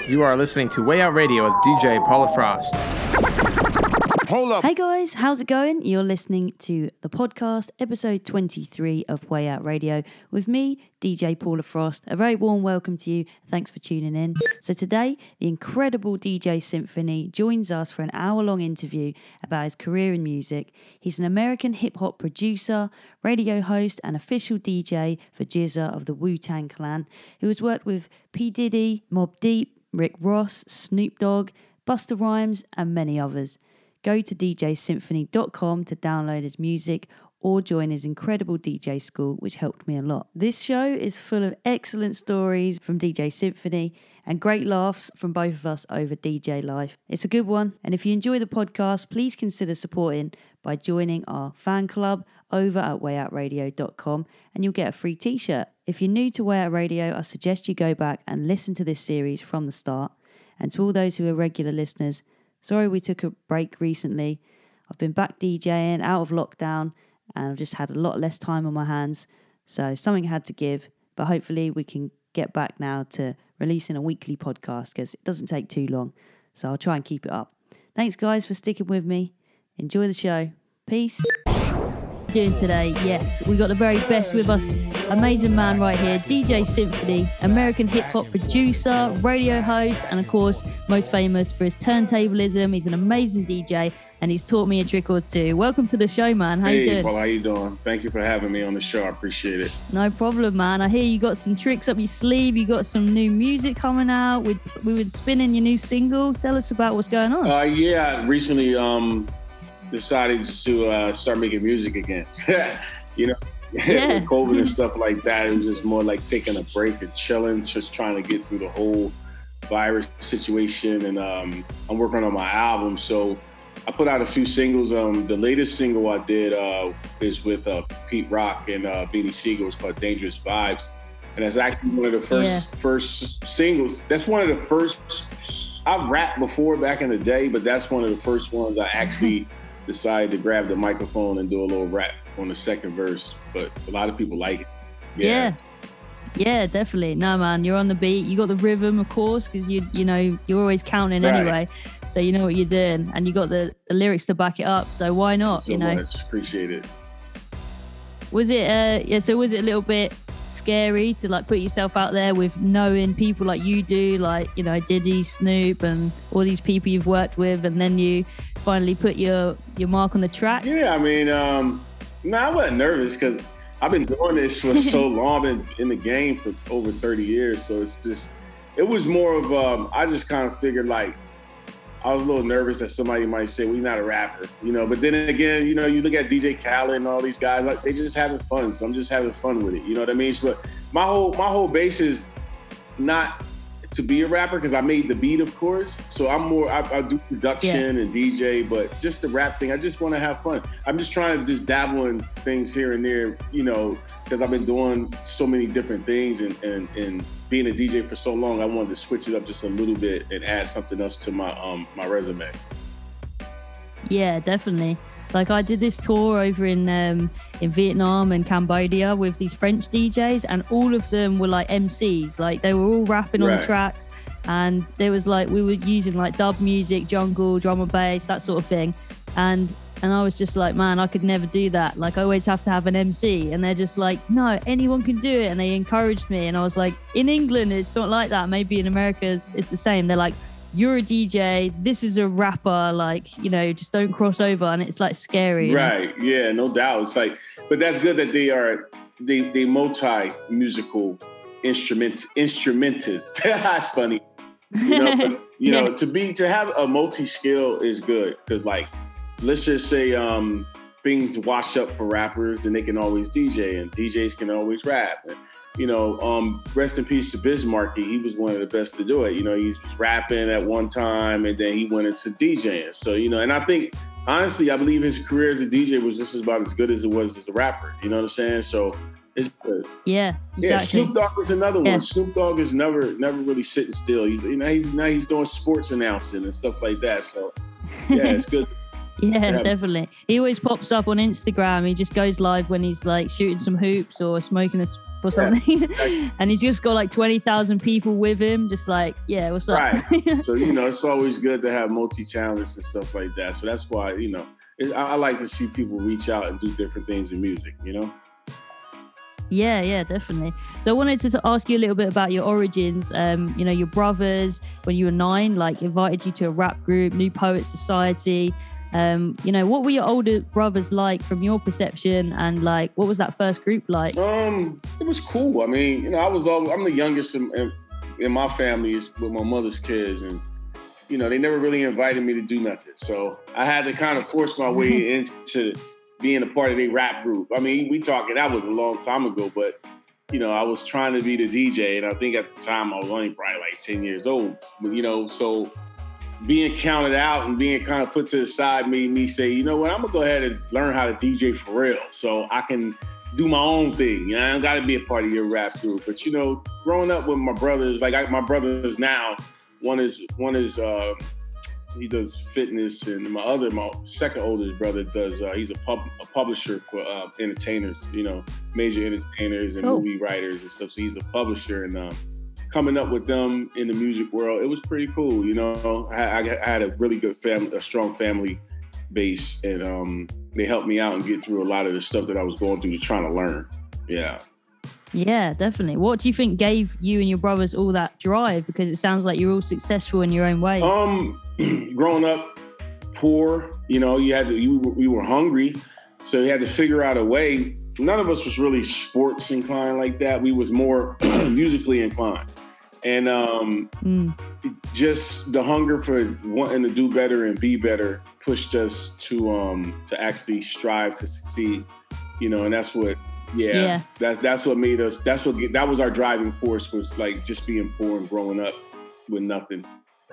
You are listening to Way Out Radio with DJ Paula Frost. Hold up. Hey guys, how's it going? You're listening to the podcast, episode 23 of Way Out Radio with me, DJ Paula Frost. A very warm welcome to you. Thanks for tuning in. So today, the incredible DJ Symphony joins us for an hour-long interview about his career in music. He's an American hip-hop producer, radio host, and official DJ for GZA of the Wu-Tang Clan, who has worked with P. Diddy, Mobb Deep, Rick Ross, Snoop Dogg, Busta Rhymes, and many others. Go to djsymphony.com to download his music or join his incredible DJ school, which helped me a lot. This show is full of excellent stories from DJ Symphony and great laughs from both of us over DJ life. It's a good one, and if you enjoy the podcast, please consider supporting by joining our fan club over at wayoutradio.com, and you'll get a free t-shirt. If you're new to Way Out Radio, I suggest you go back and listen to this series from the start. And to all those who are regular listeners, sorry we took a break recently. I've been back DJing out of lockdown and I've just had a lot less time on my hands. So something had to give, but hopefully we can get back now to releasing a weekly podcast because it doesn't take too long. So I'll try and keep it up. Thanks guys for sticking with me. Enjoy the show. Peace. Doing today, yes, we got the very best with us. Amazing man right here, DJ Symphony, American hip-hop producer, radio host, and of course, most famous for his turntablism. He's an amazing DJ, and he's taught me a trick or two. Welcome to the show, man. How you doing? Hey, Paul, how you doing? Thank you for having me on the show. I appreciate it. No problem, man. I hear you got some tricks up your sleeve. You got some new music coming out. We were spinning your new single. Tell us about what's going on. Yeah, recently decided to start making music again. You know, with COVID and stuff like that. It was just more like taking a break and chilling, just trying to get through the whole virus situation. And I'm working on my album. So I put out a few singles. The latest single I did is with Pete Rock and Beanie Siegel. It's called Dangerous Vibes. And that's actually one of the first singles. That's one of the first, I've rapped before back in the day, but that's one of the first ones I actually decided to grab the microphone and do a little rap on the second verse. But a lot of people like it. Yeah, definitely. No, man, you're on the beat. You got the rhythm, of course, because you know you're always counting anyway, so you know what you're doing, and you got the lyrics to back it up. So why not? So much. Appreciate it. Was it so was it a little bit scary to like put yourself out there with knowing people like you do, like, you know, Diddy, Snoop, and all these people you've worked with, and then you finally put your mark on the track? Yeah, I mean, I wasn't nervous because I've been doing this for so long. I've been in the game for over 30 years. So it was more of, I just kind of figured like, I was a little nervous that somebody might say, well, you're not a rapper, you know, but then again, you know, you look at DJ Khaled and all these guys, like they just having fun. So I'm just having fun with it. You know what I mean? So, but my whole base is not to be a rapper because I made the beat, of course. So I'm more, I do production and DJ, but just the rap thing, I just want to have fun. I'm just trying to just dabble in things here and there, you know, because I've been doing so many different things and being a DJ for so long, I wanted to switch it up just a little bit and add something else to my my resume. Yeah, definitely. Like I did this tour over in Vietnam and Cambodia with these French DJs, and all of them were like MCs. Like they were all rapping on the tracks, and there was like we were using like dub music, jungle, drum and bass, that sort of thing. And I was just like, man, I could never do that. Like I always have to have an MC, and they're just like, no, anyone can do it. And they encouraged me, and I was like, in England, it's not like that. Maybe in America, it's the same. They're like, you're a DJ, this is a rapper, like, you know, just don't cross over. And it's like scary. Right. Yeah, no doubt. It's like, but that's good that they multi-musical instrumentalists. That's funny. You know, but, you know, to have a multi-skill is good. Cause like, let's just say things wash up for rappers and they can always DJ and DJs can always rap. And, you know, rest in peace to Biz Markie. He was one of the best to do it. You know, he was rapping at one time and then he went into DJing. So, you know, and I think, honestly, I believe his career as a DJ was just about as good as it was as a rapper. You know what I'm saying? So it's good. Yeah, exactly. Yeah, Snoop Dogg is another one. Snoop Dogg is never really sitting still. He's doing sports announcing and stuff like that. So, yeah, it's good. Yeah, definitely. He always pops up on Instagram. He just goes live when he's like shooting some hoops or smoking a or something. Like, and he's just got like 20,000 people with him, just like, yeah, what's up? Right. So, it's always good to have multi-talents and stuff like that. So that's why, I like to see people reach out and do different things in music, Yeah, definitely. So I wanted to ask you a little bit about your origins. Your brothers, when you were 9, like invited you to a rap group, New Poets Society. What were your older brothers like from your perception, and like what was that first group like? It was cool. I mean, I'm the youngest in my family with my mother's kids, and they never really invited me to do nothing. So I had to kind of force my way into being a part of a rap group. I mean, that was a long time ago, but I was trying to be the DJ, and I think at the time I was only probably like 10 years old. But so being counted out and being kind of put to the side made me say, you know what, I'm gonna go ahead and learn how to DJ for real, so I can do my own thing. I don't gotta be a part of your rap group. But growing up with my brothers, my brothers now, one is he does fitness, and my second oldest brother does he's a publisher for entertainers, major entertainers and movie writers and stuff. So he's a publisher, and coming up with them in the music world, it was pretty cool. I had a really good family, a strong family base, and they helped me out and get through a lot of the stuff that I was going through trying to learn. Yeah, definitely. What do you think gave you and your brothers all that drive? Because it sounds like you're all successful in your own way. Growing up poor, we were hungry, so you had to figure out a way. None of us was really sports inclined like that. We was more musically inclined. And just the hunger for wanting to do better and be better pushed us to actually strive to succeed, and that's what, that's what made us, that was our driving force, was like just being poor and growing up with nothing.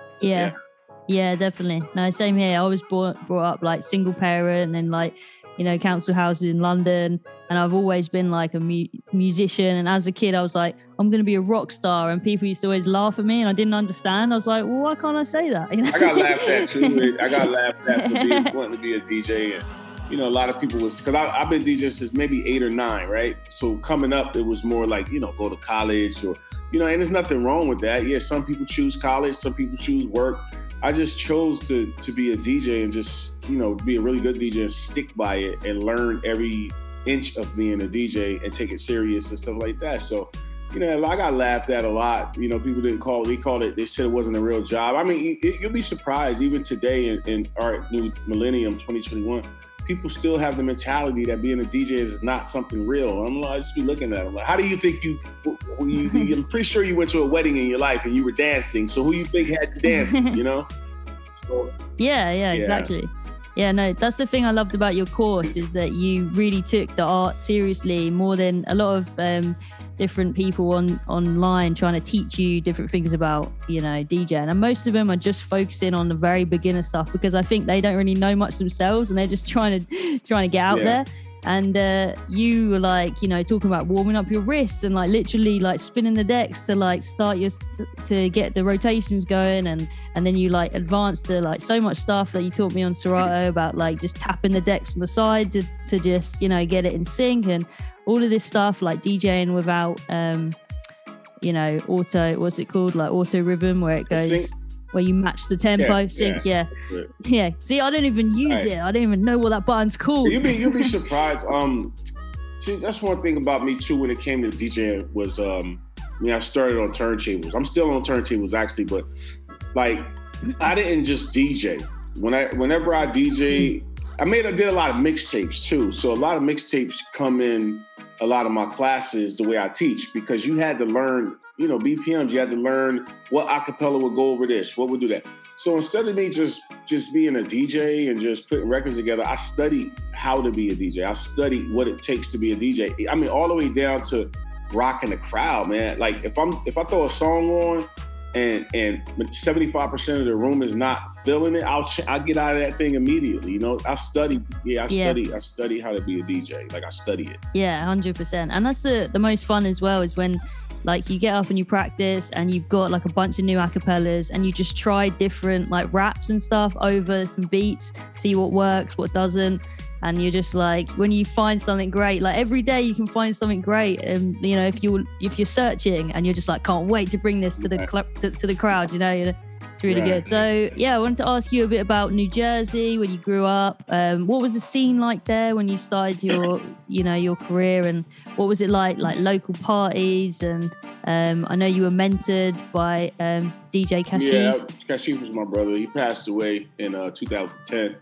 Yeah, definitely. No, same here. I was brought up like single parent and like, council houses in London. And I've always been like a musician. And as a kid, I was like, I'm going to be a rock star. And people used to always laugh at me and I didn't understand. I was like, well, why can't I say that? I got laughed at too. I got laughed at for wanting to be a DJ. And, a lot of people because I've been DJing since maybe 8 or 9, right? So coming up, it was more like, go to college or, and there's nothing wrong with that. Yeah, some people choose college, some people choose work. I just chose to be a DJ and just, be a really good DJ and stick by it and learn every inch of being a DJ and take it serious and stuff like that. So, I got laughed at a lot. People didn't they said it wasn't a real job. I mean, you'll be surprised, even today in our new millennium, 2021, people still have the mentality that being a DJ is not something real. I just be looking at them like, how do you think I'm pretty sure you went to a wedding in your life and you were dancing. So who you think had you dancing, So, yeah, exactly. Yeah, no, that's the thing I loved about your course, is that you really took the art seriously, more than a lot of different people online trying to teach you different things about, DJing. And most of them are just focusing on the very beginner stuff, because I think they don't really know much themselves and they're just trying to get out there. And you were like, talking about warming up your wrists and like literally like spinning the decks to like start to get the rotations going, and then you like advanced to like so much stuff that you taught me on Serato about like just tapping the decks on the side to just get it in sync, and all of this stuff like DJing without auto rhythm, where it goes, where you match the tempo, sync. Yeah. See, I don't even use it. I don't even know what that button's called. You'd be surprised. See, that's one thing about me too when it came to DJing was, I started on turntables. I'm still on turntables actually, but like I didn't just DJ. Whenever I DJ, I did a lot of mixtapes too. So a lot of mixtapes come in a lot of my classes the way I teach, because you had to learn, BPMs. You had to learn what acapella would go over this, what would do that. So instead of me just being a DJ and just putting records together, I studied how to be a DJ. I studied what it takes to be a DJ. I mean, all the way down to rocking the crowd, man. Like if I throw a song on and 75% of the room is not feeling it, I'll get out of that thing immediately. I study how to be a DJ. Like I study it. Yeah, 100%. And that's the most fun as well, is when like you get up and you practice and you've got like a bunch of new acapellas and you just try different like raps and stuff over some beats, see what works, what doesn't. and you're just like, when you find something great, like every day you can find something great, and you know, if you're searching and you're just like, can't wait to bring this to the to the crowd, you know, it's really good. So yeah, I wanted to ask you a bit about New Jersey, where you grew up. What was the scene like there when you started your your career, and what was it like local parties? And I know you were mentored by DJ Kashif. Yeah, Kashif was my brother. He passed away in 2010,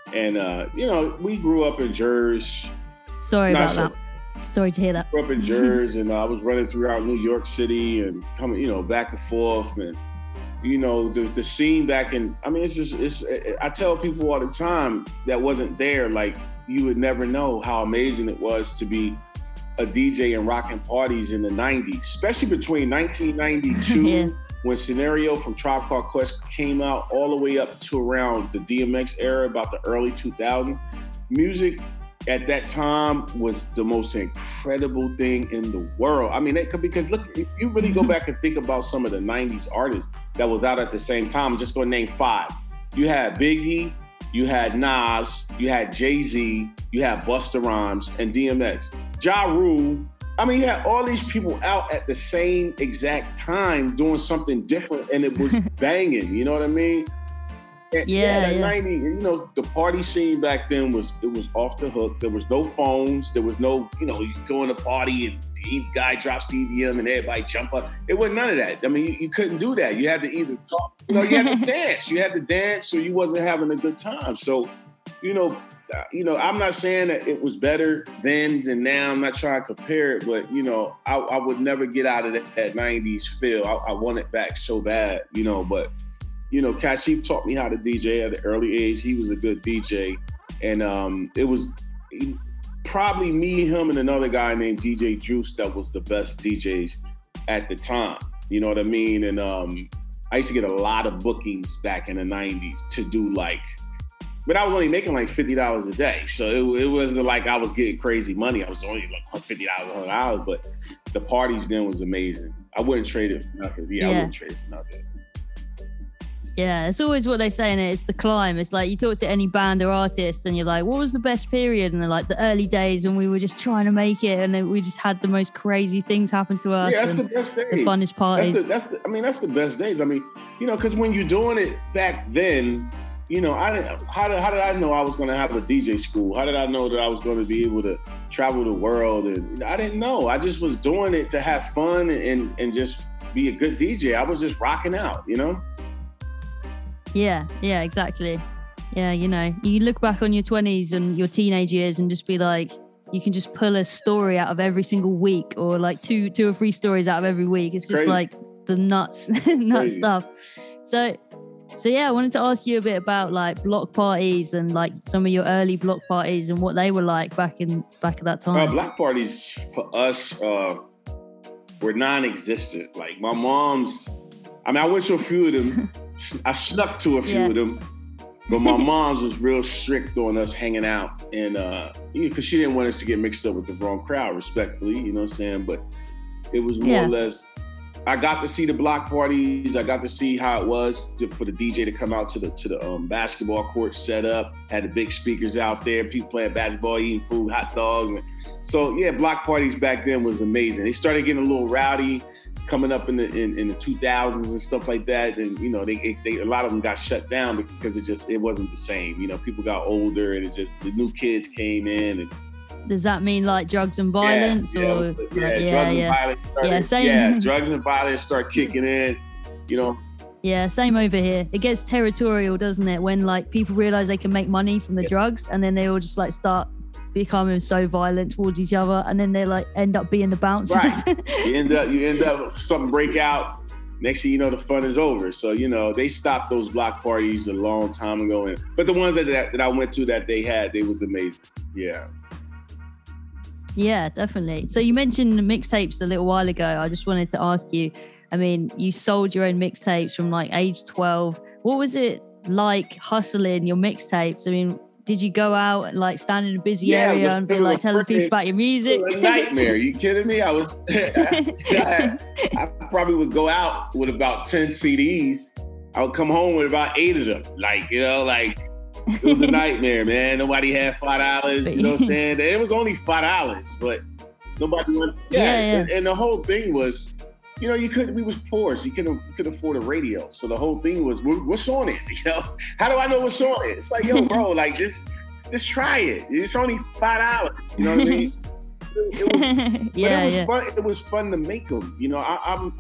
and we grew up in Jersey. Sorry about that. Sorry to hear that. Grew up in Jersey, and I was running throughout New York City and coming, back and forth, and the scene back in. I mean, I tell people all the time that wasn't there, like, you would never know how amazing it was to be a DJ and rocking parties in the 90s, especially between 1992 when Scenario from Tribe Called Quest came out, all the way up to around the DMX era, about the early 2000s. Music at that time was the most incredible thing in the world. I mean, because look, if you really go back and think about some of the 90s artists that was out at the same time, I'm just going to name 5. You had Biggie, you had Nas, you had Jay-Z, you had Busta Rhymes, and DMX. Ja Rule. I mean, you had all these people out at the same exact time doing something different, and it was banging. You know what I mean? And, 90, the party scene back then was off the hook. There was no phones. There was no, you go in a party and the guy drops the EDM and everybody jump up. It wasn't none of that. I mean, you couldn't do that. You had to either talk, you had to dance. You had to dance, or you wasn't having a good time. So, I'm not saying that it was better then than now. I'm not trying to compare it, but I would never get out of that 90s feel. I want it back so bad, but. Kashif taught me how to DJ at an early age. He was a good DJ. And it was probably me, him, and another guy named DJ Juice that was the best DJs at the time. You know what I mean? And I used to get a lot of bookings back in the 90s to do but I was only making like $50 a day. So it wasn't like I was getting crazy money. I was only like $50, $100, but the parties then was amazing. I wouldn't trade it for nothing. I wouldn't trade it for nothing. Yeah, it's always what they say, and it's the climb. It's like you talk to any band or artist and you're like, what was the best period? And they're like, the early days when we were just trying to make it, and then we just had the most crazy things happen to us. Yeah, that's the best days. The funnest parties. That's the best days. I mean, because when you're doing it back then, how did I know I was going to have a DJ school? How did I know that I was going to be able to travel the world? And I didn't know. I just was doing it to have fun and just be a good DJ. I was just rocking out, Yeah, exactly. Yeah, you look back on your 20s and your teenage years and just be like, you can just pull a story out of every single week, or like two or three stories out of every week. It's just like the nuts stuff. So yeah, I wanted to ask you a bit about like block parties and like some of your early block parties and what they were like back at that time. Block parties for us were non-existent. Like my mom's, I went to a few of them. I snuck to a few of them, but my mom's was real strict on us hanging out, and because she didn't want us to get mixed up with the wrong crowd, respectfully, you know what I'm saying? But it was more or less, I got to see the block parties. I got to see how it was for the DJ to come out to the basketball court set up, had the big speakers out there, people playing basketball, eating food, hot dogs. So yeah, block parties back then was amazing. They started getting a little rowdy coming up in the 2000s and stuff like that, and they a lot of them got shut down because it wasn't the same. People got older, and the new kids came in. And does that mean like drugs and violence, or drugs and violence? Drugs and violence start kicking in. Yeah, same over here. It gets territorial, doesn't it? When like people realize they can make money from the drugs, and then they all just like start becoming so violent towards each other, and then they like end up being the bouncers. Right. You end up something break out. Next thing you know, the fun is over. So they stopped those block parties a long time ago. But the ones that I went to that they was amazing. Yeah. Yeah, definitely. So you mentioned the mixtapes a little while ago. I just wanted to ask you. I mean, you sold your own mixtapes from like age 12. What was it like hustling your mixtapes? I mean, did you go out and like stand in a busy area and be like telling people about your music? It was a nightmare. You kidding me? I probably would go out with about 10 CDs. I would come home with about 8 of them. It was a nightmare, man. Nobody had $5. You know what I'm saying? It was only $5, but nobody went. Yeah. And the whole thing was, you know, we was poor, so you couldn't afford a radio. So the whole thing was, what's on it? You know, how do I know what's on it? It's like, yo, bro, like just try it. It's only $5. You know what I mean? It was fun. It was fun to make them. You know, I'm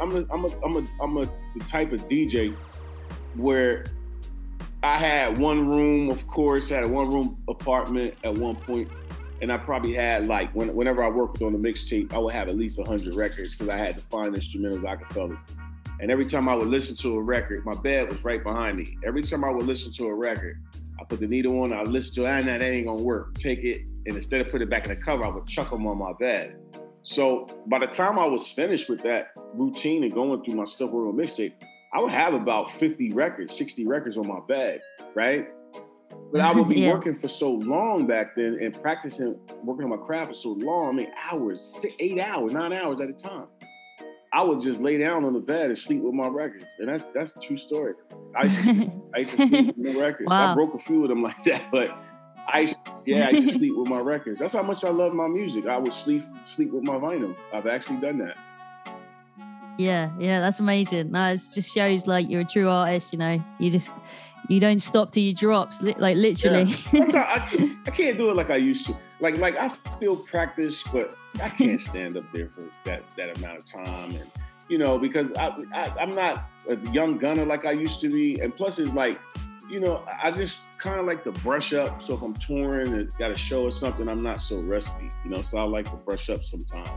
the type of DJ where I had one room, of course, had a one-room apartment at one point. And I probably had, like, whenever I worked on the mixtape, I would have at least 100 records because I had to find instrumentals acapella. And every time I would listen to a record, my bed was right behind me. Every time I would listen to a record, I put the needle on, I listen to it, that ain't gonna work. Take it, and instead of putting it back in the cover, I would chuck them on my bed. So by the time I was finished with that routine and going through my stuff working on mixtape, I would have about 50 records, 60 records on my bed, right? But I would be working for so long back then and practicing, working on my craft for so long. I mean, hours, 8 hours, 9 hours at a time. I would just lay down on the bed and sleep with my records. And that's a true story. I used to sleep with my records. Wow. I broke a few of them like that, but I used to sleep with my records. That's how much I love my music. I would sleep with my vinyl. I've actually done that. Yeah, that's amazing. No, it just shows like you're a true artist, you know. You don't stop till you drops, like literally. Yeah. I can't do it like I used to. Like I still practice, but I can't stand up there for that amount of time, and you know, because I'm not a young gunner like I used to be, and plus it's like, you know, I just kind of like to brush up. So if I'm touring and got a show or something, I'm not so rusty, you know. So I like to brush up sometimes.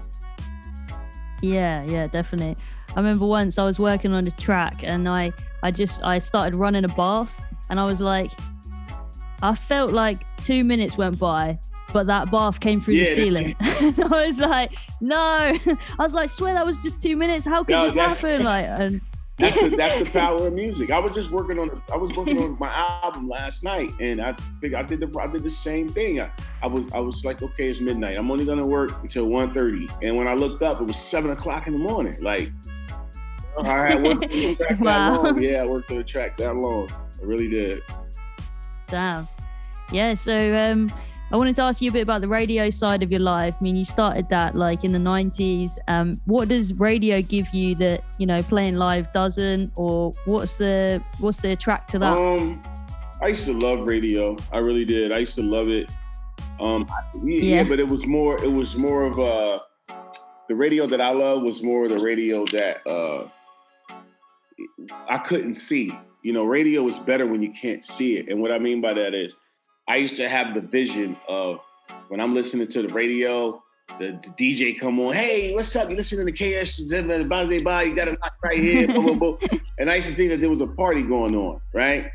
Yeah, definitely. I remember once I was working on a track and I started running a bath, and I was like, I felt like 2 minutes went by, but that bath came through the ceiling. I was like, no. I was like, swear that was just 2 minutes. How could this happen? Like, and that's the power of music. I was working on my album last night, and I did the same thing. I was like, okay, it's midnight. I'm only gonna work until 1:30, and when I looked up, it was 7:00 in the morning. Like, I had worked on the track that long. Yeah, I worked on the track that long. I really did. Damn. Yeah. So I wanted to ask you a bit about the radio side of your life. I mean, you started that like in the 90s. What does radio give you that, you know, playing live doesn't, or what's the attract to that? I used to love radio. I really did. I used to love it. But it was more of the radio that I love was more of the radio that I couldn't see. You know, radio is better when you can't see it. And what I mean by that is, I used to have the vision of when I'm listening to the radio, the DJ come on, hey, what's up? You listening to KS, you got a knock right here, blah, blah, blah. And I used to think that there was a party going on, right?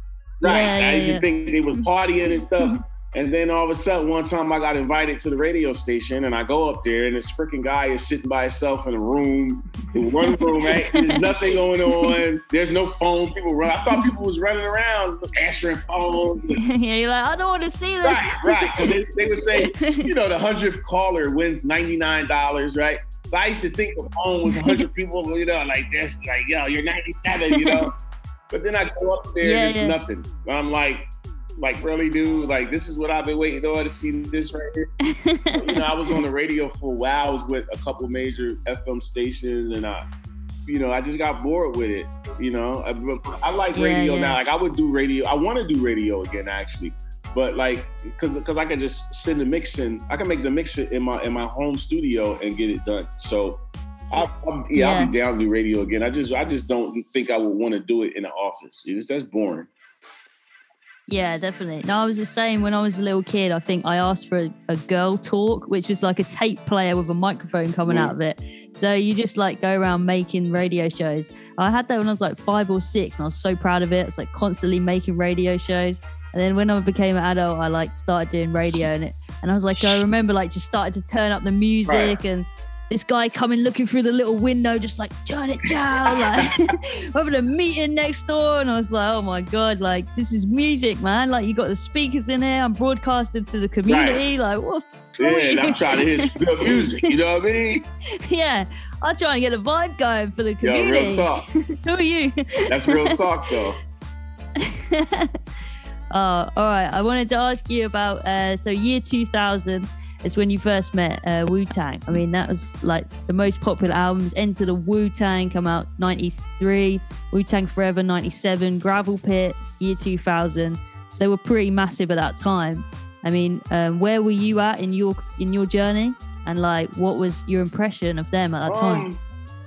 I used to think they was partying and stuff. And then all of a sudden, one time I got invited to the radio station, and I go up there, and this freaking guy is sitting by himself in one room, right? There's nothing going on. There's no phone. I thought people was running around answering phones. Yeah, you're like, I don't want to see this. Right. So they would say, you know, the 100th caller wins $99, right? So I used to think the phone was 100 people, you know, like this, like, yo, you're 97, you know? But then I go up there and there's nothing. I'm like, really, dude? Like, this is what I've been waiting on to see this right here. You know, I was on the radio for a while. I was with a couple major FM stations, and I just got bored with it. You know, I like radio now. Like, I would do radio. I want to do radio again, actually. But like, because I can just send the mix in. I can make the mix in my home studio and get it done. So, I'll be down to do radio again. I just don't think I would want to do it in the office. That's boring. Yeah, definitely. No, I was the same when I was a little kid. I think I asked for a Girl Talk, which was like a tape player with a microphone coming out of it. So you just like go around making radio shows. I had that when I was like 5 or 6, and I was so proud of it. I was like constantly making radio shows. And then when I became an adult, I like started doing radio, and I was like, I remember like just started to turn up the music and this guy coming looking through the little window, just like, turn it down, like having a meeting next door. And I was like, oh my God, like this is music, man. Like you got the speakers in there, I'm broadcasting to the community. Like, what? And I'm trying to hear good music, you know what I mean? Yeah, I'm trying to get a vibe going for the community. Yo, real talk. Who are you? That's real talk, though. All right. I wanted to ask you about so year 2000 is when you first met Wu-Tang. I mean, that was like the most popular albums. Enter the Wu-Tang come out 93, Wu-Tang Forever 97, Gravel Pit year 2000. So they were pretty massive at that time. I mean, where were you at in your journey, and like what was your impression of them at that time?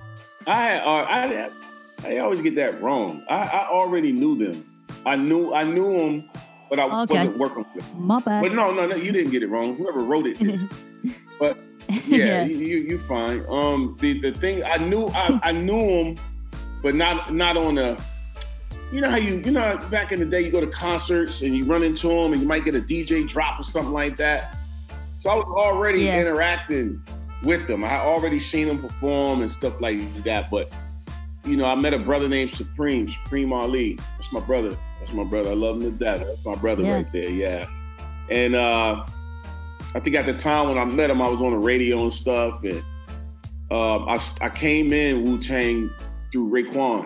I always get that wrong. I already knew them. I knew them, but I wasn't working with them. My bad. But no, you didn't get it wrong. Whoever wrote it did. But yeah, you're fine. The thing I knew them, but not on a. You know how back in the day you go to concerts and you run into them and you might get a DJ drop or something like that. So I was already interacting with them. I already seen them perform and stuff like that. But I met a brother named Supreme Ali. That's my brother. I love him to death. That's my brother right there. Yeah. And I think at the time when I met him, I was on the radio and stuff. And I came in Wu-Tang through Raekwon.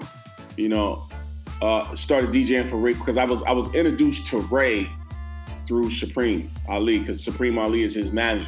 Started DJing for Ray because I was introduced to Ray through Supreme Ali because Supreme Ali is his manager.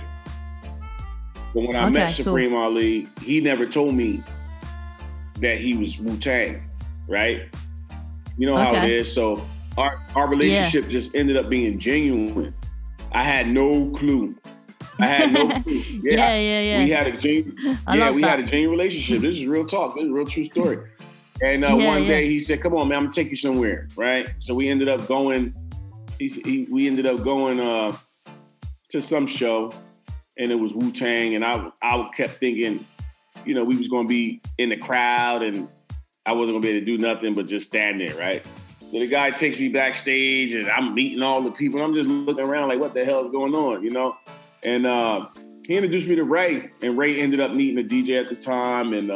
But when I met Supreme Ali, he never told me that he was Wu-Tang, right? You know how it is. So our relationship just ended up being genuine. I had no clue. Yeah. We had a genuine relationship. This is real talk. This is a real true story. And one day he said, "Come on, man, I'm gonna take you somewhere." Right? So we ended up going. We ended up going to some show, and it was Wu-Tang. And I kept thinking, we was gonna be in the crowd, and I wasn't gonna be able to do nothing but just stand there, right? So the guy takes me backstage, and I'm meeting all the people. And I'm just looking around like, what the hell is going on, And he introduced me to Ray, and Ray ended up meeting a DJ at the time, and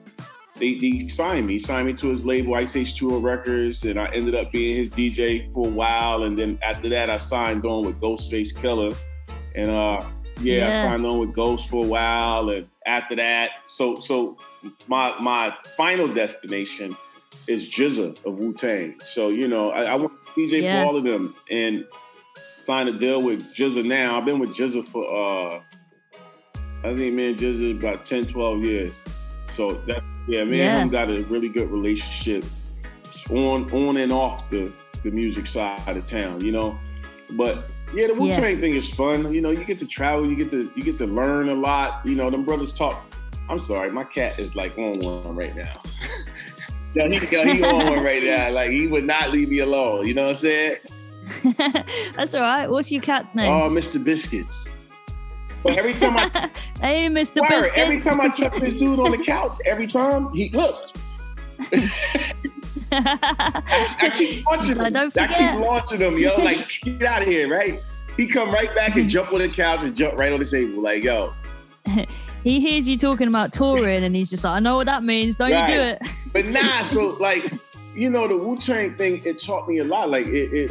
He signed me. He signed me to his label, Ice H2O Records, and I ended up being his DJ for a while. And then after that, I signed on with Ghostface Killah. And I signed on with Ghost for a while. And after that, so my final destination is GZA of Wu-Tang. So, I want to DJ for all of them and signed a deal with GZA now. I've been with GZA for, I think me and GZA about 10, 12 years. So me and him got a really good relationship on and off the music side of town, But the Wu-Tang thing is fun. You get to travel, you get to learn a lot. Them brothers talk. I'm sorry, my cat is like on one right now. He on one right now. Like he would not leave me alone. You know what I'm saying? That's all right. What's your cat's name? Oh, Mr. Biscuits. But every time hey, Mr. Biscuits. Every time I chuck this dude on the couch, every time he look. I keep launching him. Yo, like get out of here, right? He come right back and jump on the couch and jump right on the table, like yo. He hears you talking about touring, and he's just like, I know what that means. Don't you do it? But so like, the Wu-Tang thing, it taught me a lot. Like it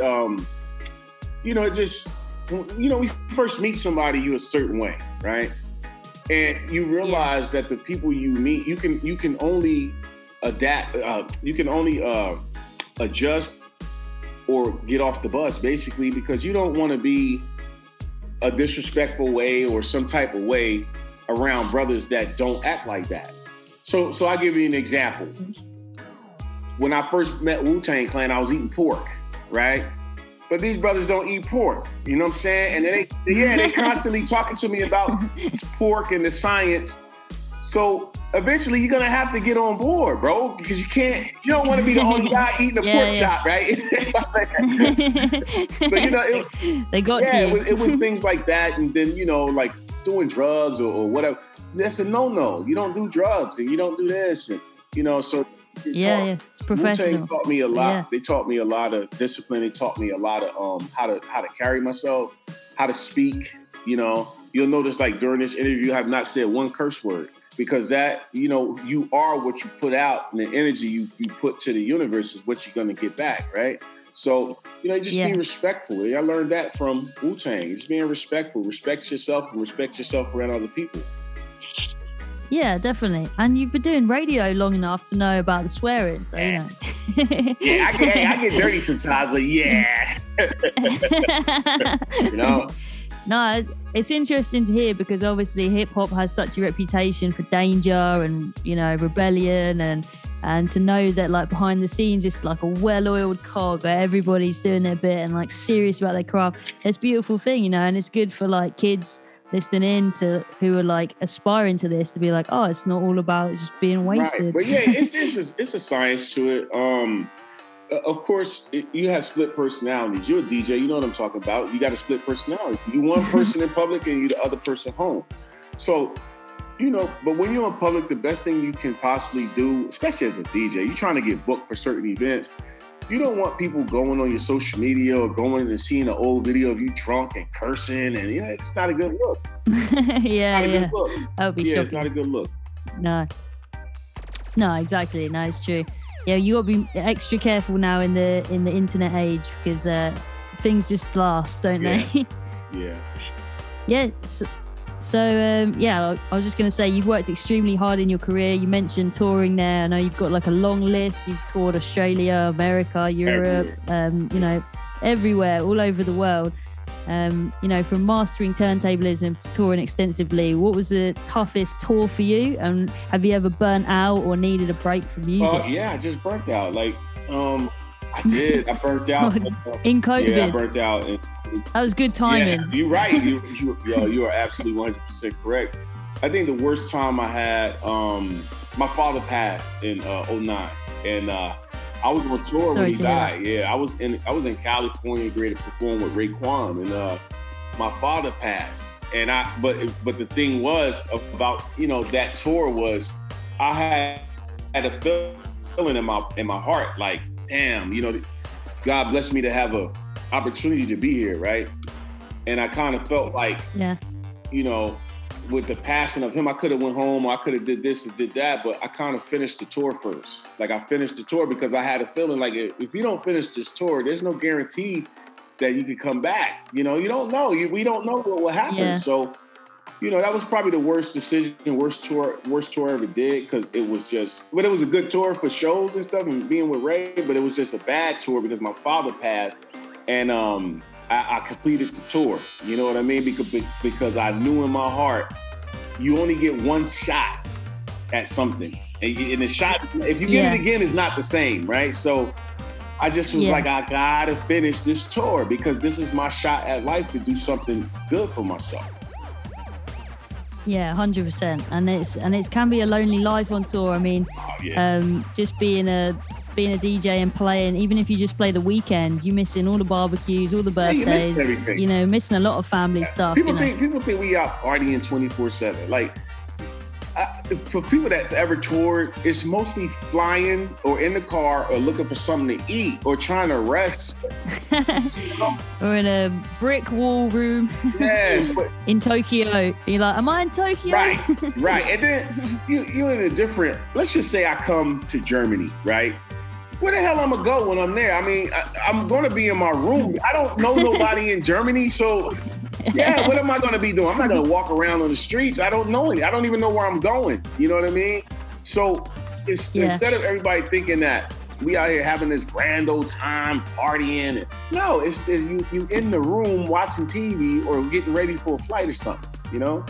just. When you first meet somebody, you a certain way, right? And you realize that the people you meet, you can only adapt, you can only adjust or get off the bus, basically, because you don't want to be a disrespectful way or some type of way around brothers that don't act like that. So I'll give you an example. When I first met Wu-Tang Clan, I was eating pork, right? But these brothers don't eat pork, you know what I'm saying? And they constantly talking to me about pork and the science. So eventually you're gonna have to get on board, bro, because you don't want to be the only guy eating a pork chop, right? So they got you. It was things like that, and then like doing drugs or whatever. That's a no. You don't do drugs, and you don't do this, and so. It's professional. Wu-Tang taught me a lot. Yeah. They taught me a lot of discipline. They taught me a lot of how to carry myself, how to speak. You'll notice like during this interview, I have not said one curse word because that you are what you put out, and the energy you put to the universe is what you're gonna get back, right? So just be respectful. I learned that from Wu-Tang. Just being respectful. Respect yourself and respect yourself around other people. Yeah, definitely. And you've been doing radio long enough to know about the swearing, so you know. Yeah, I get dirty sometimes, but yeah. You know? No, it's interesting to hear because obviously hip hop has such a reputation for danger and, you know, rebellion and to know that like behind the scenes it's like a well-oiled cog where everybody's doing their bit and like serious about their craft. It's a beautiful thing, you know, and it's good for like kids listening in to who are like aspiring to this to be like, oh, it's not all about just being wasted. Right. But yeah, it's a science to it. Of course, you have split personalities. You're a DJ, you know what I'm talking about. You got a split personality. You one person in public and you the other person home. So, you know, but when you're in public, the best thing you can possibly do, especially as a DJ, you're trying to get booked for certain events. You don't want people going on your social media or going and seeing an old video of you drunk and cursing, and yeah, it's not a good look. Yeah. Good look. That would be Yeah, shocking. it's not a good look. No, exactly. No, it's true. Yeah, you got to be extra careful now in the internet age because things just last, don't they? Yeah. Yeah. So yeah, I was just going to say you've worked extremely hard in your career. You mentioned touring there. I know you've got like a long list. You've toured Australia, America, Europe, you know, everywhere, all over the world. You know, from mastering turntablism to touring extensively. What was the toughest tour for you? And have you ever burnt out or needed a break from music? Yeah, I just burnt out. Like, I did. I burnt out. In COVID? Yeah, I burnt out. And, that was good timing. Yeah, you're right. You are absolutely 100% correct. I think the worst time I had, my father passed in 2009, and I was on tour when he died. Yeah, I was in California, ready to perform with Raekwon, and my father passed. And but the thing was about, you know, that tour was I had a feeling in my heart like, damn, you know, God blessed me to have a opportunity to be here, right? And I kind of felt like, you know, with the passing of him, I could have went home, or I could have did this and did that, but I kind of finished the tour first. Like I finished the tour because I had a feeling like if you don't finish this tour, there's no guarantee that you could come back. You know, you don't know. We don't know what will happen. Yeah. So, you know, that was probably the worst decision, worst tour I ever did, because it was a good tour for shows and stuff and being with Ray, but it was just a bad tour because my father passed. And I completed the tour, you know what I mean? Because I knew in my heart, you only get one shot at something. And the shot, if you get it again, it's not the same, right? So I just was like, I gotta finish this tour because this is my shot at life to do something good for myself. Yeah, 100%. And it can be a lonely life on tour. I mean, just being a DJ and playing, even if you just play the weekends, you're missing all the barbecues, all the birthdays, you know, missing a lot of family stuff. People think we out partying 24/7. Like, for people that's ever toured, it's mostly flying or in the car or looking for something to eat or trying to rest. Or in a brick wall room. Yes. In Tokyo. You're like, am I in Tokyo? Right. And then you're in a different, let's just say I come to Germany, right? Where the hell I'm gonna go when I'm there? I mean, I'm gonna be in my room. I don't know nobody in Germany, so yeah, what am I gonna be doing? I'm not gonna walk around on the streets. I don't know it. I don't even know where I'm going. You know what I mean? So instead of everybody thinking that we out here having this grand old time partying, no, it's you in the room watching TV or getting ready for a flight or something. You know?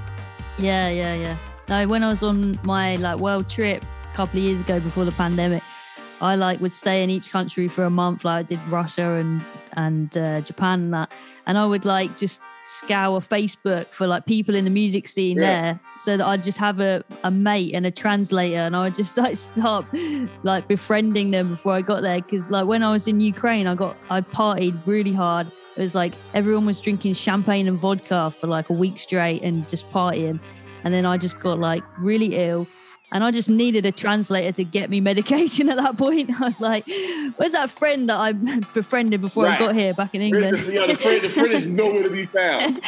Yeah. No, when I was on my world trip a couple of years ago before the pandemic, I would stay in each country for a month. Like I did Russia and Japan and that. And I would just scour Facebook for people in the music scene there, so that I'd just have a mate and a translator, and I would just start befriending them before I got there. Because when I was in Ukraine, I partied really hard. It was everyone was drinking champagne and vodka for a week straight and just partying. And then I just got really ill. And I just needed a translator to get me medication at that point. I was like, where's that friend that I befriended before I got here back in England? The friend is nowhere to be found.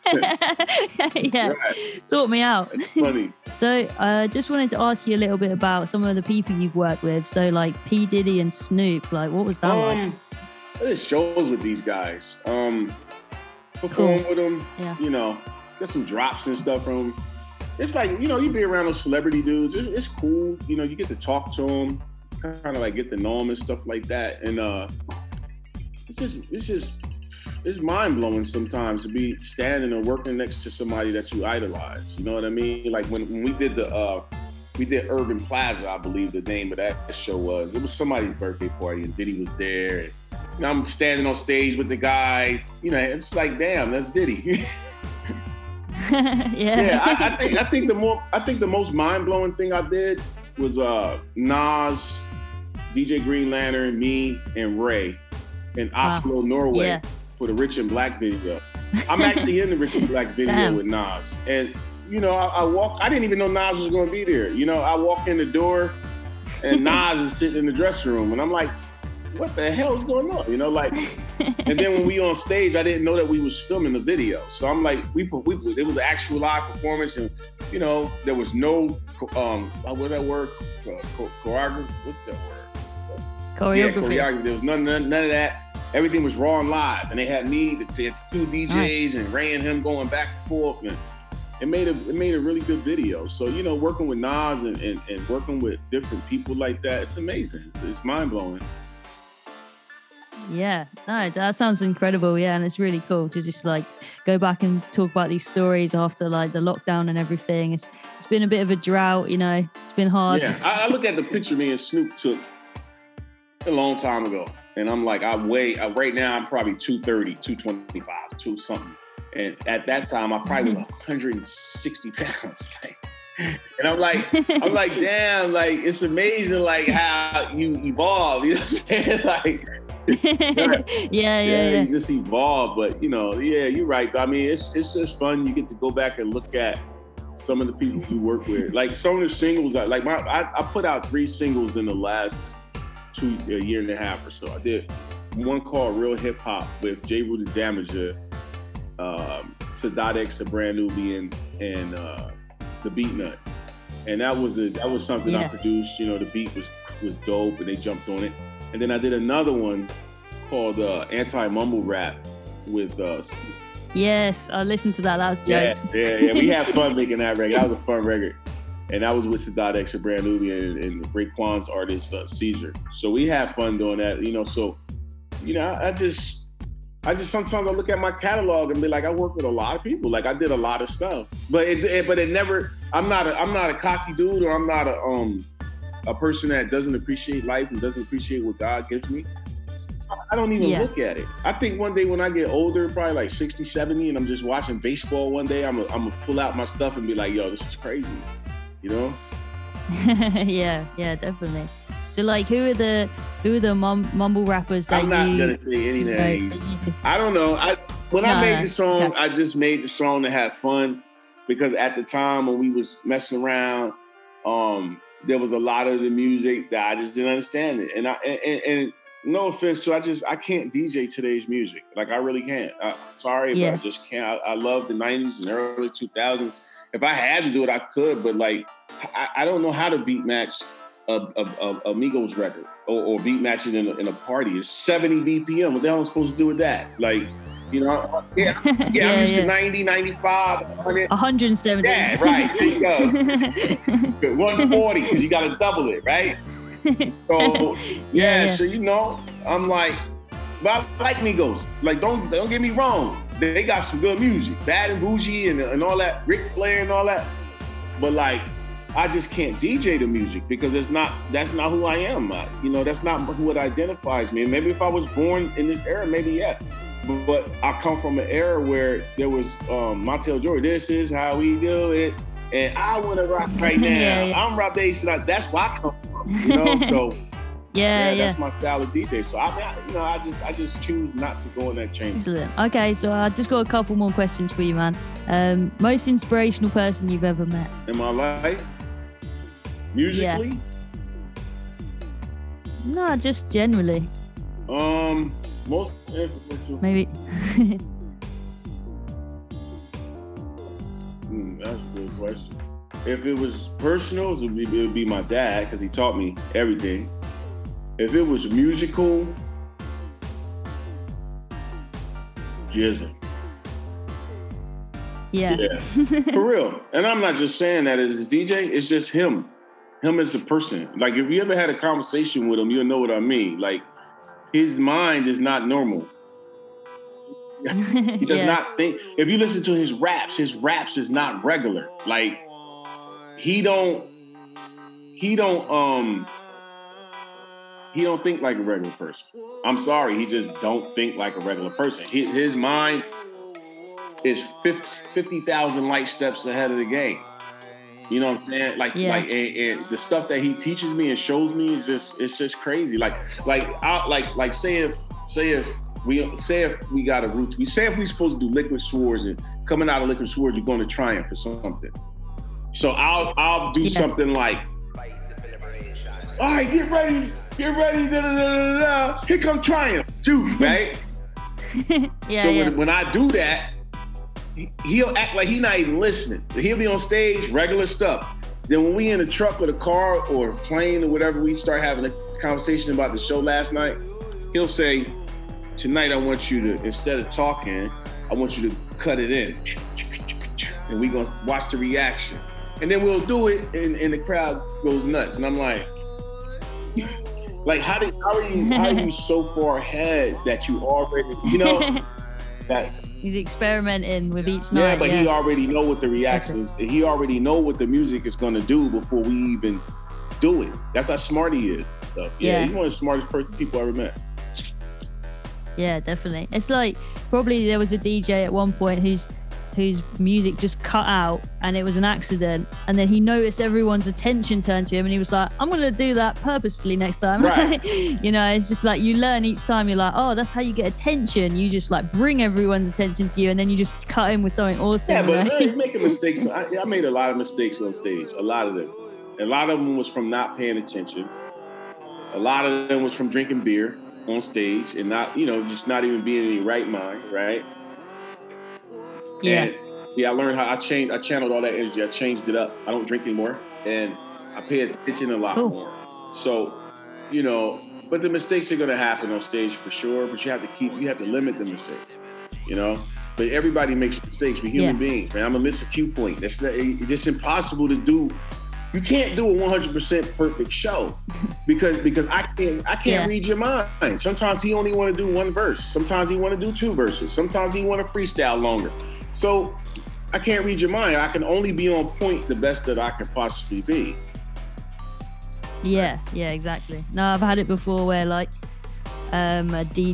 Yeah, sort me out. It's funny. So I just wanted to ask you a little bit about some of the people you've worked with. So P. Diddy and Snoop, what was that like? I did shows with these guys. Perform with them, you know, get some drops and stuff from them. it's like, you know, you be around those celebrity dudes. It's cool. You know, you get to talk to them, kind of like get to know them and stuff like that. And it's mind blowing sometimes to be standing and working next to somebody that you idolize. You know what I mean? Like when we did we did Urban Plaza, I believe the name of that show was. It was somebody's birthday party and Diddy was there. And, you know, I'm standing on stage with the guy. You know, it's like, damn, that's Diddy. I think the most mind blowing thing I did was Nas, DJ Green Lantern, me, and Ray in Oslo, Norway for the Rich and Black video. I'm actually in the Rich and Black video with Nas, and you know, I didn't even know Nas was going to be there. You know, I walk in the door, and Nas is sitting in the dressing room, and I'm like, what the hell is going on? You know, like, and then when we on stage, I didn't know that we was filming the video. So I'm like, it was an actual live performance, and you know, there was no, what's that word? Choreography. What's that word? Choreography. Yeah, choreography. There was none of that. Everything was raw and live, and they had me, they had two DJs, and Ray and him going back and forth, and it made a really good video. So, you know, working with Nas and working with different people like that, it's amazing. It's mind blowing. Yeah, no, that sounds incredible. Yeah, and it's really cool to just like go back and talk about these stories after like the lockdown and everything. It's been a bit of a drought, you know. It's been hard. Yeah, I look at the picture me and Snoop took a long time ago, and I'm like, right now I'm probably 230, 225, 2 something. And at that time, I probably was 160 pounds. And I'm like, damn, like, it's amazing, like, how you evolve. You know what I'm saying? Like, yeah. You just evolve. But, you know, yeah, you're right. I mean, it's just fun. You get to go back and look at some of the people you work with. Like, some of the singles, like, I put out 3 singles in the last a year and a half or so. I did one called Real Hip Hop with J. Rue the Damager, Sadat X, a Brand Nubian, and the Beat Nuts. And that was something I produced. You know, the beat was dope, and they jumped on it. And then I did another one called Anti-Mumble Rap with yes, I listened to that. That was jokes. Yeah. We had fun making that record. That was a fun record. And that was with Sadat X, a Brand Nubian, and Raekwon's artist, Caesar. So we had fun doing that, you know. So, you know, I just sometimes I look at my catalog and be like, I work with a lot of people. Like, I did a lot of stuff, but it never. I'm not a cocky dude, or I'm not a person that doesn't appreciate life and doesn't appreciate what God gives me. I don't even look at it. I think one day when I get older, probably like 60, 70, and I'm just watching baseball one day, I'm gonna pull out my stuff and be like, yo, this is crazy. You know? yeah, definitely. So, like, who are the mumble rappers that I'm not gonna say any names. I don't know. I made the song, I just made the song to have fun, because at the time when we was messing around, there was a lot of the music that I just didn't understand it, and no offense to, I can't DJ today's music. Like, I really can't. Sorry, but I just can't. I love the 90s and early 2000s. If I had to do it, I could, but like, I don't know how to beat match a Migos record or beat match it in a party. It's 70 BPM. What the hell am I supposed to do with that? Like, you know, I'm used to 90, 95, 100. 170. Yeah, right. There you go. 140, because you got to double it, right? So, so, you know, I'm like, but I like Migos. Like, don't get me wrong. They got some good music. Bad and Bougie and all that, Ric Flair and all that. But like, I just can't DJ the music, because that's not who I am. You know, that's not who it identifies me. And maybe if I was born in this era, maybe yeah. But I come from an era where there was Montel Jordan, this is how we do it. And I want to rock right now. I'm Rob Basin. That's where I come from. You know, so that's my style of DJ. So I just choose not to go in that chain. Excellent. Okay, so I just got a couple more questions for you, man. Most inspirational person you've ever met in my life, musically? Yeah. No, just generally. Most influential. Maybe. That's a good question. If it was personal, it would be my dad, because he taught me everything. If it was musical, GZA. Yeah. For real. And I'm not just saying that as his DJ. It's just him as the person. Like, if you ever had a conversation with him, you'll know what I mean. Like, his mind is not normal. He does not think. If you listen to his raps is not regular. Like, he don't think like a regular person. I'm sorry, he just don't think like a regular person. His mind is 50,000 light steps ahead of the game. You know what I'm saying? Like, and the stuff that he teaches me and shows me is just crazy. Say if we got a route, say if we supposed to do Liquid Swords, and coming out of Liquid Swords, you're going to Triumph or something. So I'll do something like, all right, get ready, da, da, da, da. Here come Triumph, dude, right? When I do that, he'll act like he's not even listening. He'll be on stage, regular stuff. Then when we in a truck or a car or a plane or whatever, we start having a conversation about the show last night, he'll say, tonight I want you to, instead of talking, I want you to cut it in. And we're gonna watch the reaction. And then we'll do it and the crowd goes nuts. And I'm like how are you so far ahead that you already, that he's experimenting with each night. Yeah, but he already know what the reaction is. He already know what the music is gonna do before we even do it. That's how smart he is. So, he's one of the smartest people I ever met. Yeah, definitely. It's like, probably there was a DJ at one point whose music just cut out and it was an accident, and then he noticed everyone's attention turned to him and he was like, I'm gonna do that purposefully next time. Right. It's just like, you learn each time. You're like, oh, that's how you get attention. You just like bring everyone's attention to you, and then you just cut in with something awesome. Yeah, but he's making mistakes. I made a lot of mistakes on stage, a lot of them. A lot of them was from not paying attention. A lot of them was from drinking beer on stage and not, just not even being in your right mind, right? Yeah. And I learned how I channeled all that energy. I changed it up. I don't drink anymore, and I pay attention a lot more. So, but the mistakes are going to happen on stage for sure, but you have to limit the mistakes, But everybody makes mistakes. We're human beings, man. I'm going to miss a cue point. It's just impossible to do. You can't do a 100% perfect show because I can't read your mind. Sometimes he only want to do one verse. Sometimes he want to do two verses. Sometimes he want to freestyle longer. So I can't read your mind. I can only be on point the best that I can possibly be. Yeah, exactly. No, I've had it before where like an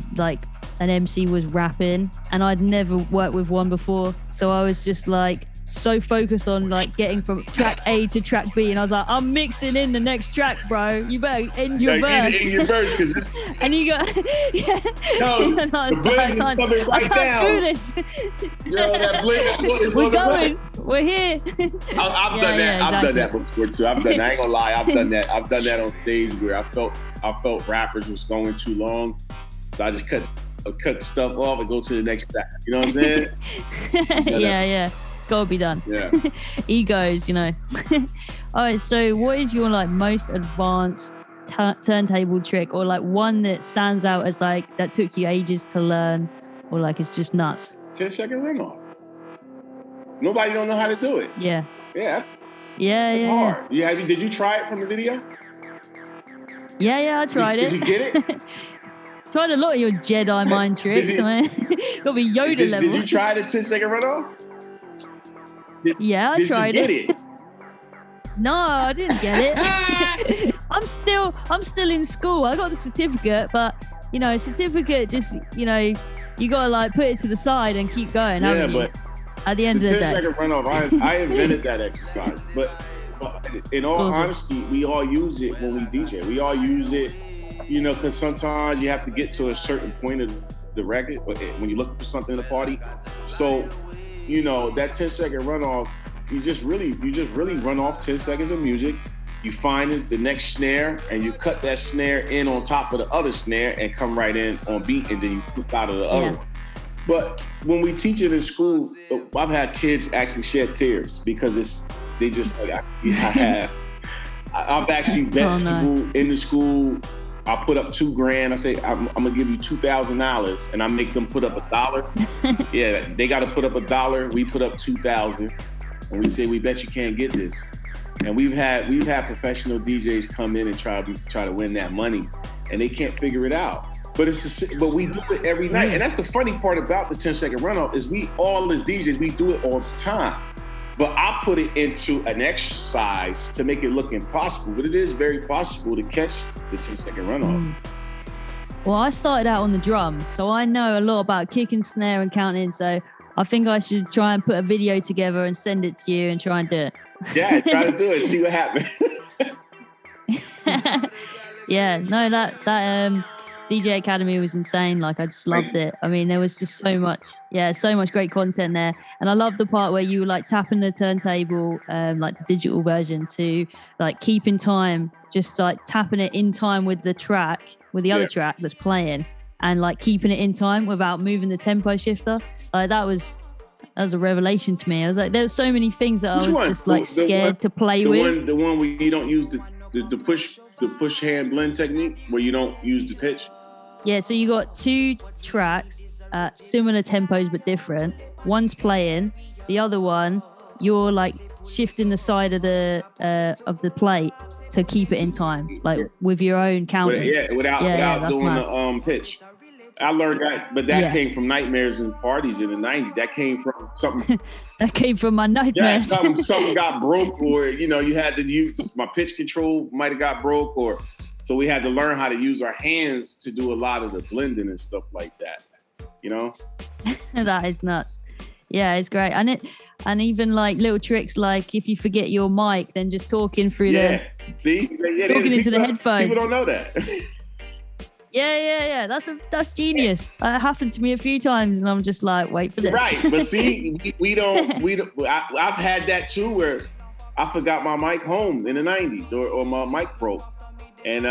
MC was rapping, and I'd never worked with one before, so I was just like so focused on like getting from track A to track B, and I was like, I'm mixing in the next track, bro. You better end your verse. End your verse, because and you got the blend is coming right down. Do this. That blend is we're going. We're here. I've done that. Exactly. I've done that before too. I ain't gonna lie. I've done that. I've done that on stage where I felt rappers was going too long, so I just cut the stuff off and go to the next track. You know what I'm saying? Yeah. It's got to be done. Yeah. Egos, All right, so what is your like most advanced turntable trick, or like one that stands out as like that took you ages to learn, or like it's just nuts? 10-second runoff. Nobody don't know how to do it. Yeah. It's hard. Did you try it from the video? Yeah, I tried it. Did you get it? Tried a lot of your Jedi mind tricks. Got to be Yoda level. Did you try the 10-second runoff? I tried it. Did you get it? No, I didn't get it. I'm still in school. I got the certificate, but certificate just you gotta like put it to the side and keep going. Yeah, but at the end of the day, 10-second runoff. I invented that exercise, but in all honesty, we all use it when we DJ. We all use it, because sometimes you have to get to a certain point of the record when you're looking for something in the party. So. That 10-second runoff, you just really run off 10 seconds of music. You find the next snare and you cut that snare in on top of the other snare and come right in on beat, and then you flip out of the other one. But when we teach it in school, I've had kids actually shed tears because they just like I've actually met people in the school I'll put up $2,000. I say, I'm gonna give you $2,000, and I make them put up $1. Yeah, they got to put up $1. We put up 2,000, and we say, we bet you can't get this. And we've had professional DJs come in and try to win that money, and they can't figure it out. But but we do it every night, and that's the funny part about the 10-second runoff is we all as DJs, we do it all the time. But I put it into an exercise to make it look impossible, but it is very possible to catch the 10-second runoff. Well, I started out on the drums, so I know a lot about kick and snare and counting. So I think I should try and put a video together and send it to you and try and do it. Yeah, try to do it. See what happens. Yeah, no, that DJ Academy was insane. Like, I just loved it. I mean, there was just so much great content there. And I love the part where you were like tapping the turntable, like the digital version, to like keep in time, just like tapping it in time with the track, with the other track that's playing, and like keeping it in time without moving the tempo shifter. Like that was a revelation to me. I was like, there's so many things that I was just like scared to play with. The one where you don't use the push hand blend technique, where you don't use the pitch. Yeah, so you got 2 tracks, similar tempos but different. One's playing, the other one you're like shifting the side of the plate to keep it in time, like with your own counting. Without doing the pitch. I learned that, but that came from nightmares and parties in the 90s. That came from something. That came from my nightmares. Yeah, something got broke, or you had to use my pitch control might have got broke, or so we had to learn how to use our hands to do a lot of the blending and stuff like that. That is nuts. Yeah, it's great, and even like little tricks, like if you forget your mic, then just talking through talking into the headphones. People don't know that. Yeah. That's genius. That happened to me a few times, and I'm just like, wait for this. Right, but see, we don't. I've had that too, where I forgot my mic home in the 90s, or my mic broke, and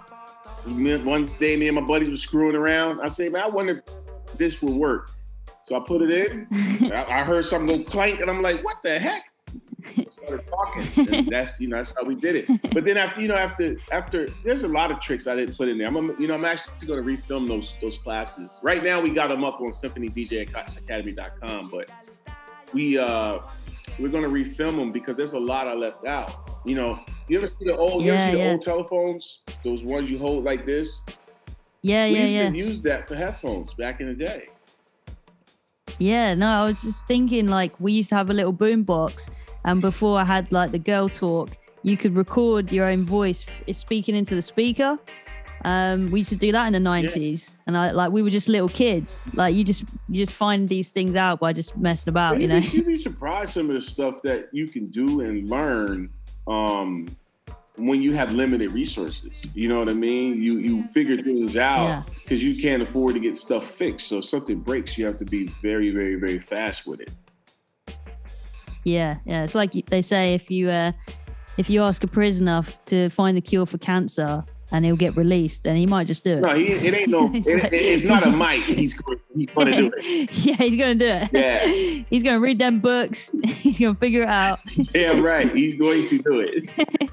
one day me and my buddies were screwing around. I said, man, I wonder if this will work. So I put it in. I heard something go clank, and I'm like, what the heck? I started talking. And that's how we did it. But then after there's a lot of tricks I didn't put in there. I'm actually going to refilm those classes. Right now we got them up on SymphonyDJAcademy.com, but we're going to refilm them because there's a lot I left out. You ever see the old old telephones? Those ones you hold like this? We used to use that for headphones back in the day. Yeah, no, I was just thinking, like, we used to have a little boom box, and before I had like the girl talk, you could record your own voice speaking into the speaker. We used to do that in the 90s, and we were just little kids. Like you just find these things out by just messing about, You'd be surprised some of the stuff that you can do and learn when you have limited resources. You know what I mean? You figure things out because you can't afford to get stuff fixed. So if something breaks, you have to be very, very, very fast with it. Yeah. It's like they say, if you ask a prisoner to find the cure for cancer and he'll get released, then he might just do it. No, it ain't no. It's not a might. He's going to do it. Yeah, he's going to do it. Yeah, he's going to read them books. He's going to figure it out. Damn right, he's going to do it.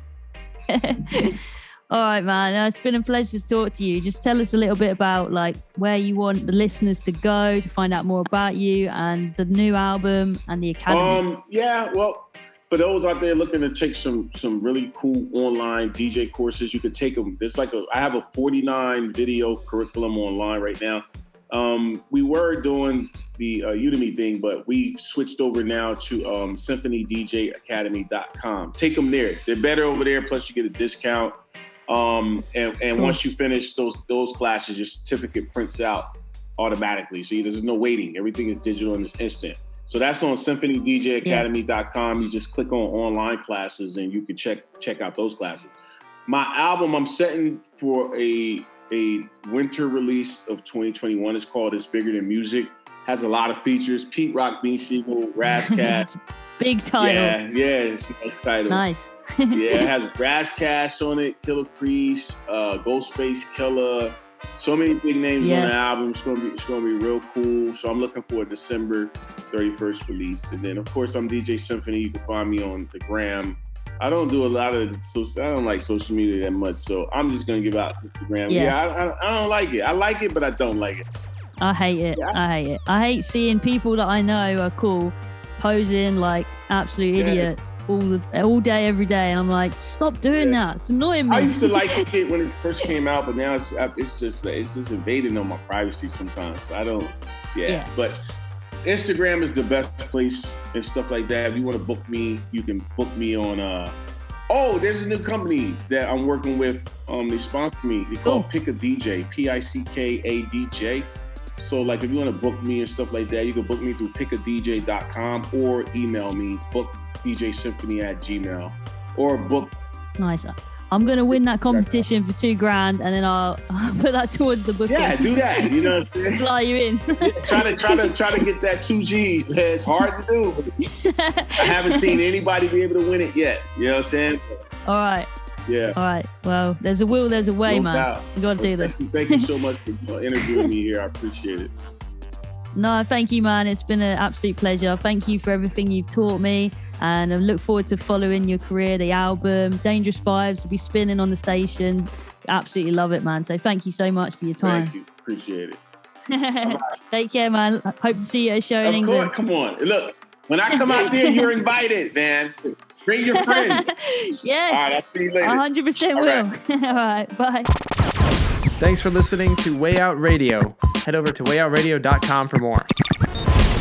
All right, man. It's been a pleasure to talk to you. Just tell us a little bit about like where you want the listeners to go to find out more about you and the new album and the Academy. Well, for those out there looking to take some really cool online DJ courses, you could take them. There's I have a 49 video curriculum online right now. We were doing the Udemy thing, but we switched over now to SymphonyDJAcademy.com. Take them there. They're better over there. Plus you get a discount. And cool. Once you finish those classes, your certificate prints out automatically. So there's no waiting. Everything is digital in this instant. So that's on SymphonyDJAcademy.com. You just click on online classes and you can check out those classes. My album, I'm setting for a winter release of 2021. It's called It's Bigger Than Music. Has a lot of features. Pete Rock, Beanie Sigel, Razzcash. Big title. Yeah, it's a nice title. Nice. It has Razzcash on it, Killer Priest, Ghostface Killah. So many big names on the album. It's gonna be real cool. So I'm looking for a December 31st release. And then of course I'm DJ Symphony. You can find me on the gram I don't do a lot of social. I don't like social media that much, so I'm just gonna give out Instagram. Yeah, I don't like it. I like it, but I don't like it. I hate it. Yeah. I hate it. I hate seeing people that I know are cool posing like absolute idiots all day, every day, and I'm like, stop doing that. It's annoying me. I used to like it when it first came out, but now it's just invading on my privacy sometimes. So I don't. Yeah, but Instagram is the best place and stuff like that. If you want to book me, you can book me on. There's a new company that I'm working with. They sponsor me. They call Pick a DJ, PICKADJ. So like if you want to book me and stuff like that, you can book me through pickadj.com or email me, bookdjsymphony@gmail, or book. Nice. I'm going to win that competition for $2,000 and then I'll put that towards the booking. Yeah, do that. You know what I'm saying? Fly you in. Try to get that 2G. It's hard to do. I haven't seen anybody be able to win it yet. You know what I'm saying? All right. Yeah. All right. Well, there's a will, there's a way, No man. doubt. We got to do this. Thank you so much for interviewing me here. I appreciate it. No, thank you, man. It's been an absolute pleasure. Thank you for everything you've taught me. And I look forward to following your career, the album, Dangerous Vibes will be spinning on the station. Absolutely love it, man. So thank you so much for your time. Thank you. Appreciate it. Take care, man. Hope to see you at a show in England. Of course. Come on. Look, when I come out there, you're invited, man. Bring your friends. Yes. All right, I'll see you later. 100% All will. right. All right. Bye. Thanks for listening to Way Out Radio. Head over to wayoutradio.com for more.